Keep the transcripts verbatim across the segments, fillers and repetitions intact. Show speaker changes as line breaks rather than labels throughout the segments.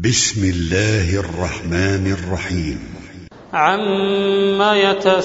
بسم الله الرحمن الرحيم.
عما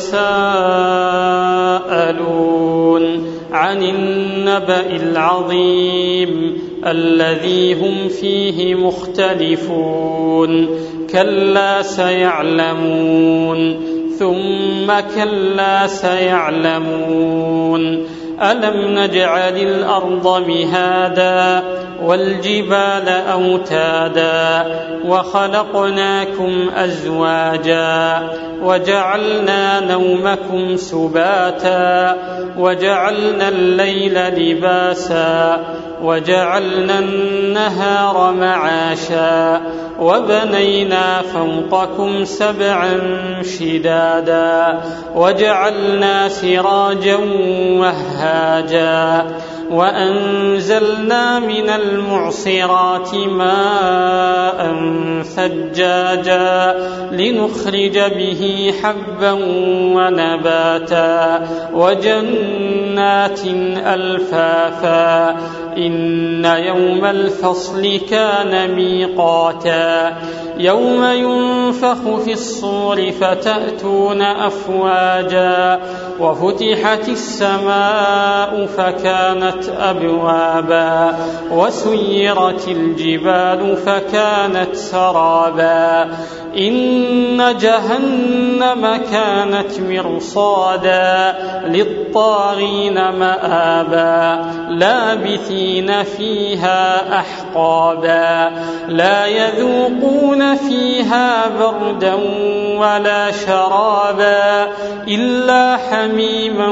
يتساءلون عن النبأ العظيم الذي هم فيه مختلفون كلا سيعلمون ثم كلا سيعلمون ألم نجعل الأرض مهادا والجبال أوتادا وخلقناكم أزواجا وجعلنا نومكم سباتا وجعلنا الليل لباسا وجعلنا النهار معاشا وبنينا فوقكم سبعا شدادا وجعلنا سراجا وهاجا وأنزلنا من المعصرات ماء ثجاجا لنخرج به حبا ونباتا وجنات ألفافا إن يوم الفصل كان ميقاتا يوم ينفخ في الصور فتأتون أفواجا وفتحت السماء فكانت أبوابا وسيرت الجبال فكانت سرابا إن جهنم كانت مرصادا للطاغين مآبا لابثين فيها أحقابا لا يذوقون فيها بردا ولا شرابا إلا حميما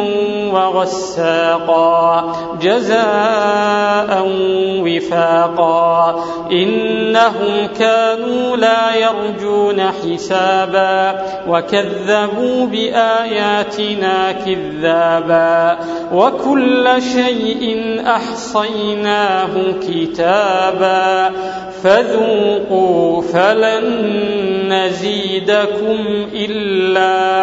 وغساقا جزاء وفاقا إنهم كانوا لا يرجون حسابا وكذبوا بآياتنا كذابا وكل شيء أحصيناه كتابا فذوقوا فلن نزيدكم إلا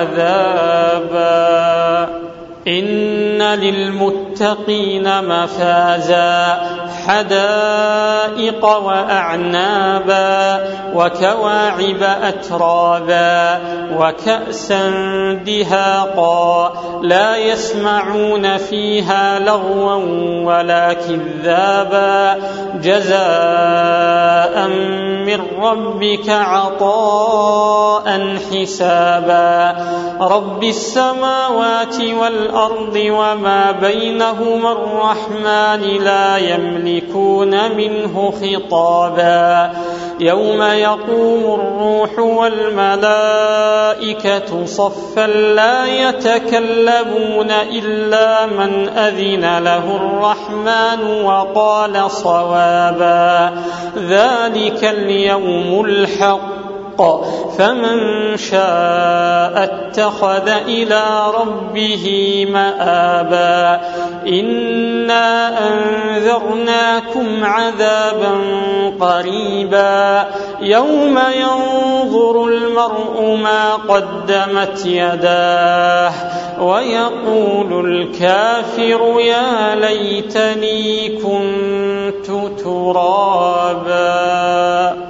عذابا إن للمتقين مفازا حدائق وأعنابا وكواعب أترابا وكأسا دهاقا لا يسمعون فيها لغوا ولا كذابا جزاء من ربك عطاء حسابا رب السماوات والأرض وما بينهما الرحمن لا يملكون منه خطابا يوم يقوم الروح والملائكة صفا لا يتكلمون إلا من أذن له الرحمن وقال صوابا ذلك اليوم الحق فمن شاء اتخذ إلى ربه مآبا إنا أنذرناكم عذابا قريبا يوم ينظر المرء ما قدمت يداه ويقول الكافر يا ليتني كنت ترابا.